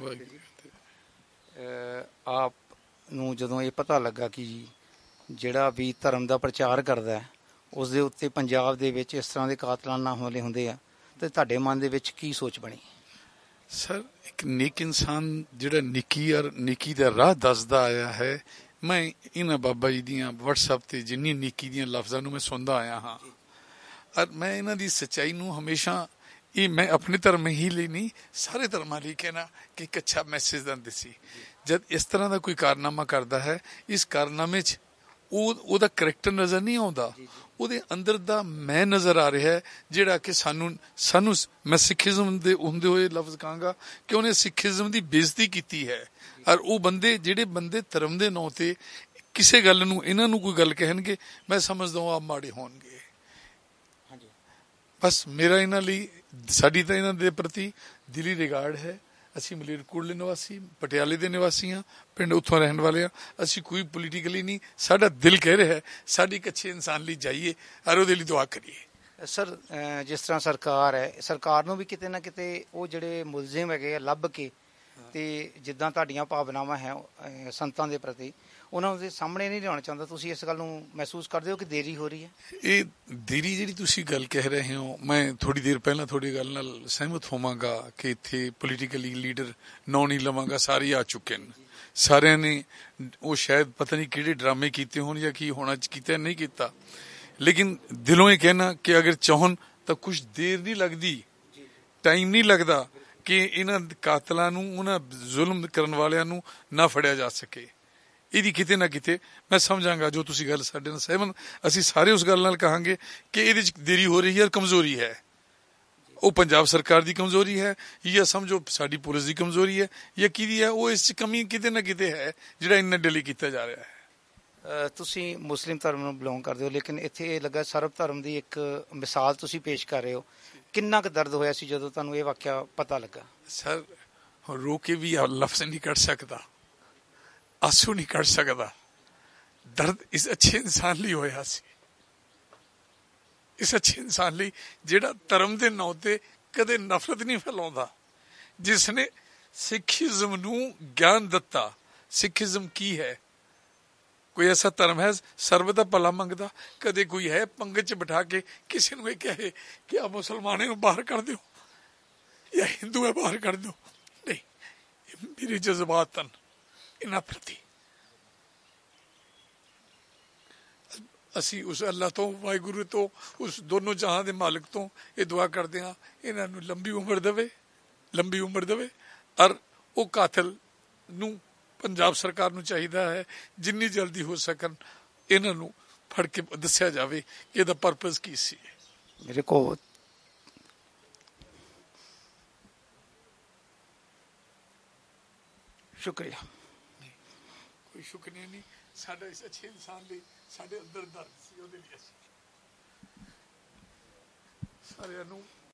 ਆਪ ਨੂੰ ਜਦੋਂ ਇਹ ਪਤਾ ਲੱਗਾ ਕਿ ਜਿਹੜਾ ਵੀ ਧਰਮ ਦਾ ਪ੍ਰਚਾਰ ਕਰਦਾ ਹੈ ਉਸ ਦੇ ਉੱਤੇ ਪੰਜਾਬ ਦੇ ਵਿੱਚ ਇਸ ਤਰ੍ਹਾਂ ਦੇ ਕਾਤਲਾਨਾ ਹਮਲੇ ਹੁੰਦੇ ਆ, ਤੇ ਤੁਹਾਡੇ ਮਨ ਦੇ ਵਿੱਚ ਕੀ ਸੋਚ ਬਣੀ? ਸਰ, ਇੱਕ ਨੇਕ ਇਨਸਾਨ ਜਿਹੜਾ ਨੇਕੀ ਦਾ ਰਾਹ ਦੱਸਦਾ ਆਇਆ ਹੈ, ਮੈਂ ਇਹਨਾਂ ਬਾਬਾ ਜੀ ਦੀਆਂ ਵਟਸਐਪ ਤੇ ਜਿੰਨੀ ਨੇਕੀ ਦੀਆਂ ਲਫ਼ਜ਼ਾਂ ਨੂੰ ਮੈਂ ਸੁਣਦਾ ਆਇਆ ਹਾਂ, ਔਰ ਮੈਂ ਇਹਨਾਂ ਦੀ ਸੱਚਾਈ ਨੂੰ ਹਮੇਸ਼ਾ, ਇਹ ਮੈਂ ਆਪਣੇ ਧਰਮ ਹੀ ਲਈ ਨਹੀਂ ਸਾਰੇ ਧਰਮਾਂ ਲਈ ਕਹਿਣਾ ਕਿ ਇੱਕ ਅੱਛਾ ਮੈਸੇਜ ਦਿੰਦੇ ਸੀ। ਜਦ ਇਸ ਤਰ੍ਹਾਂ ਦਾ ਕੋਈ ਕਾਰਨਾਮਾ ਕਰਦਾ ਹੈ, ਇਸ ਕਾਰਨਾਮੇ 'ਚ ਉਹਦਾ ਕਰੈਕਟਰ ਨਜ਼ਰ ਨਹੀਂ ਆਉਂਦਾ, ਉਹਦੇ ਅੰਦਰ ਦਾ ਮੈਂ ਨਜ਼ਰ ਆ ਰਿਹਾ ਹੈ, ਜਿਹੜਾ ਕਿ ਸਾਨੂੰ ਮੈਂ ਸਿੱਖੀਜ਼ਮ ਦੇ ਹੁੰਦੇ ਹੋਏ ਲਫ਼ਜ਼ ਕਹਾਂਗਾ ਕਿ ਉਹਨੇ ਸਿੱਖੀਜ਼ਮ ਦੀ ਬੇਇੱਜ਼ਤੀ ਕੀਤੀ ਹੈ। ਔਰ ਉਹ ਜਿਹੜੇ ਬੰਦੇ ਧਰਮ ਦੇ ਨਾਂ ਤੇ ਕਿਸੇ ਗੱਲ ਨੂੰ, ਇਹਨਾਂ ਨੂੰ ਕੋਈ ਗੱਲ ਕਹਿਣਗੇ, ਮੈਂ ਸਮਝਦਾ ਹਾਂ ਆਪ ਮਾੜੇ ਹੋਣਗੇ। ਬਸ ਮੇਰਾ ਇਹਨਾਂ ਲਈ, ਸਾਡੀ ਤਾਂ ਇਹਨਾਂ ਦੇ ਪ੍ਰਤੀ ਦਿਲੀ ਰਿਗਾਰਡ ਹੈ। ਅਸੀਂ ਮਲੇਰਕੋਟਲੇ ਨਿਵਾਸੀ, ਪਟਿਆਲੇ ਦੇ ਨਿਵਾਸੀ ਹਾਂ, ਪਿੰਡ ਉੱਥੋਂ ਰਹਿਣ ਵਾਲੇ ਹਾਂ। ਅਸੀਂ ਕੋਈ ਪੋਲੀਟੀਕਲੀ ਨਹੀਂ, ਸਾਡਾ ਦਿਲ ਕਹਿ ਰਿਹਾ ਹੈ ਸਾਡੀ ਇੱਕ ਅੱਛੇ ਇਨਸਾਨ ਲਈ ਜਾਈਏ ਔਰ ਉਹਦੇ ਲਈ ਦੁਆ ਕਰੀਏ। ਸਰ, ਜਿਸ ਤਰ੍ਹਾਂ ਸਰਕਾਰ ਹੈ, ਸਰਕਾਰ ਨੂੰ ਵੀ ਕਿਤੇ ਨਾ ਕਿਤੇ ਉਹ ਜਿਹੜੇ ਮੁਲਜ਼ਮ ਹੈਗੇ ਆ ਲੱਭ ਕੇ, ਤੇ ਜਿੱਦਾਂ ਤੁਹਾਡੀਆਂ ਭਾਵਨਾਵਾਂ ਹੈ ਸੰਤਾਂ ਦੇ ਪ੍ਰਤੀ, ਉਹਨਾਂ ਦੇ ਸਾਹਮਣੇ ਨਹੀਂ ਲਿਆਉਣਾ ਚਾਹੁੰਦਾ। ਤੁਸੀਂ ਇਸ ਗੱਲ ਨੂੰ ਮਹਿਸੂਸ ਕਰਦੇ ਹੋ ਕਿ ਦੇਰੀ ਹੋ ਰਹੀ ਹੈ? ਇਹ ਦੇਰੀ ਜਿਹੜੀ ਤੁਸੀਂ ਗੱਲ ਕਹਿ ਰਹੇ ਹੋ, ਮੈਂ ਥੋੜੀ ਦੇਰ ਪਹਿਲਾਂ ਤੁਹਾਡੀ ਗੱਲ ਨਾਲ ਸਹਿਮਤ ਹੋਵਾਂਗਾ ਕਿ ਇੱਥੇ ਪੋਲੀਟੀਕਲੀ ਲੀਡਰ ਨਾਂ ਨਹੀਂ ਲਵਾਂਗਾ, ਸਾਰੇ ਆ ਚੁੱਕੇ ਨੇ। ਸਾਰਿਆਂ ਨੇ ਉਹ ਸ਼ਾਇਦ ਪਤਾ ਨਹੀਂ ਕਿਹੜੇ ਡਰਾਮੇ ਕੀਤੇ ਹੋਣ ਜਾਂ ਕੀ ਹੋਣਾ ਕੀਤਾ ਨਹੀਂ ਕੀਤਾ, ਲੇਕਿਨ ਦਿਲੋਂ ਇਹ ਕਹਿਣਾ ਕਿ ਅਗਰ ਚਾਹਣ ਤਾਂ ਕੁਛ ਦੇਰ ਨਹੀਂ ਲੱਗਦੀ, ਟਾਈਮ ਨਹੀਂ ਲੱਗਦਾ ਕਿ ਇਹਨਾਂ ਕਾਤਲਾਂ ਨੂੰ, ਉਹਨਾਂ ਜ਼ੁਲਮ ਕਰਨ ਵਾਲਿਆਂ ਨੂੰ ਨਾ ਫੜਿਆ ਜਾ ਸਕੇ। ਇਹਦੀ ਕਿਤੇ ਨਾ ਕਿਤੇ ਮੈਂ ਸਮਝਾਂਗਾ, ਜੋ ਤੁਸੀਂ ਗੱਲ ਸਾਡੇ ਨਾਲ ਸਹਿਮਤ, ਅਸੀਂ ਸਾਰੇ ਉਸ ਗੱਲ ਨਾਲ ਕਹਾਂਗੇ ਕਿ ਇਹਦੇ 'ਚ ਦੇਰੀ ਹੋ ਰਹੀ ਹੈ, ਕਮਜ਼ੋਰੀ ਹੈ। ਉਹ ਪੰਜਾਬ ਸਰਕਾਰ ਦੀ ਕਮਜ਼ੋਰੀ ਹੈ, ਜਾਂ ਸਮਝੋ ਸਾਡੀ ਪੁਲਿਸ ਦੀ ਕਮਜ਼ੋਰੀ ਹੈ, ਜਾਂ ਕਿਹਦੀ ਹੈ, ਉਹ ਇਸ 'ਚ ਕਮੀ ਕਿਤੇ ਨਾ ਕਿਤੇ ਹੈ ਜਿਹੜਾ ਇੰਨਾ ਡਿਲੇ ਕੀਤਾ ਜਾ ਰਿਹਾ ਹੈ। ਤੁਸੀਂ ਮੁਸਲਿਮ ਧਰਮ ਨੂੰ ਬਿਲੋਂਗ ਕਰਦੇ ਹੋ, ਲੇਕਿਨ ਇੱਥੇ ਇਹ ਲੱਗਾ ਸਰਬ ਧਰਮ ਦੀ ਇੱਕ ਮਿਸਾਲ ਤੁਸੀਂ ਪੇਸ਼ ਕਰ ਰਹੇ ਹੋ। ਕਿੰਨਾ ਕੁ ਦਰਦ ਹੋਇਆ ਸੀ ਜਦੋਂ ਤੁਹਾਨੂੰ ਇਹ ਵਾਕਿਆ ਪਤਾ ਲੱਗਾ? ਸਰ, ਰੋ ਕੇ ਵੀ ਲਫ਼ਜ਼ ਨਹੀਂ ਕੱਢ ਸਕਦਾ, ਆਂਸੂ ਨਹੀਂ ਕੱਢ ਸਕਦਾ। ਦਰਦ ਇਸ ਅੱਛੇ ਇਨਸਾਨ ਲਈ ਹੋਇਆ ਸੀ, ਇਸ ਅੱਛੇ ਇਨਸਾਨ ਲਈ ਜਿਹੜਾ ਧਰਮ ਦੇ ਨਾਂ ਤੇ ਕਦੇ ਨਫ਼ਰਤ ਨਹੀਂ ਫੈਲਾਉਂਦਾ, ਜਿਸ ਨੇ ਸਿੱਖੀਜ਼ਮ ਨੂੰ ਗਿਆਨ ਦਿੱਤਾ। ਸਿੱਖੀਜ਼ਮ ਕੀ ਹੈ? ਕੋਈ ਐਸਾ ਧਰਮ ਹੈ ਸਰਬ ਦਾ ਭਲਾ ਮੰਗਦਾ? ਕਦੇ ਕੋਈ ਹੈ ਪੰਗਤ 'ਚ ਬਿਠਾ ਕੇ ਕਿਸੇ ਨੂੰ ਇਹ ਕਹੇ ਕਿ ਆ ਮੁਸਲਮਾਨਾਂ ਨੂੰ ਬਾਹਰ ਕੱਢ ਦਿਓ ਜਾਂ ਹਿੰਦੂ ਹੈ ਬਾਹਰ ਕੱਢ ਦਿਓ? ਨਹੀਂ, ਮੇਰੇ ਜਜ਼ਬਾਤ ਹਨ ਇਹਨਾਂ ਪ੍ਰਤੀ। ਅਸੀਂ ਉਸ ਅੱਲਾ ਤੋਂ, ਵਾਹਿਗੁਰੂ ਤੋਂ, ਉਸ ਦੋਨੋਂ ਜਹਾਂ ਦੇ ਮਾਲਕ ਤੋਂ ਇਹ ਦੁਆ ਕਰਦੇ ਹਾਂ ਇਹਨਾਂ ਨੂੰ ਲੰਬੀ ਉਮਰ ਦੇਵੇ, ਲੰਬੀ ਉਮਰ ਦੇਵੇ। ਔਰ ਉਹ ਕਾਤਲ ਨੂੰ ਪੰਜਾਬ ਸਰਕਾਰ ਨੂੰ ਚਾਹੀਦਾ ਹੈ ਜਿੰਨੀ ਜਲਦੀ ਹੋ ਸਕਣ ਇਹਨਾਂ ਨੂੰ ਫੜ ਕੇ ਦੱਸਿਆ ਜਾਵੇ ਕਿ ਇਹਦਾ ਪਰਪਸ ਕੀ ਸੀ। ਮੇਰੇ ਕੋਲ ਸ਼ੁਕਰੀਆ। ਕੋਈ ਸ਼ੁਕਰੀਆ ਨਹੀਂ, ਸਾਡਾ ਇਸ ਅੱਛੇ ਇਨਸਾਨ ਲਈ ਸਾਡੇ ਅੰਦਰ ਦਰਦ ਸੀ, ਉਹਦੇ ਲਈ ਅਸੀਂ ਸਾਰਿਆਂ ਨੂੰ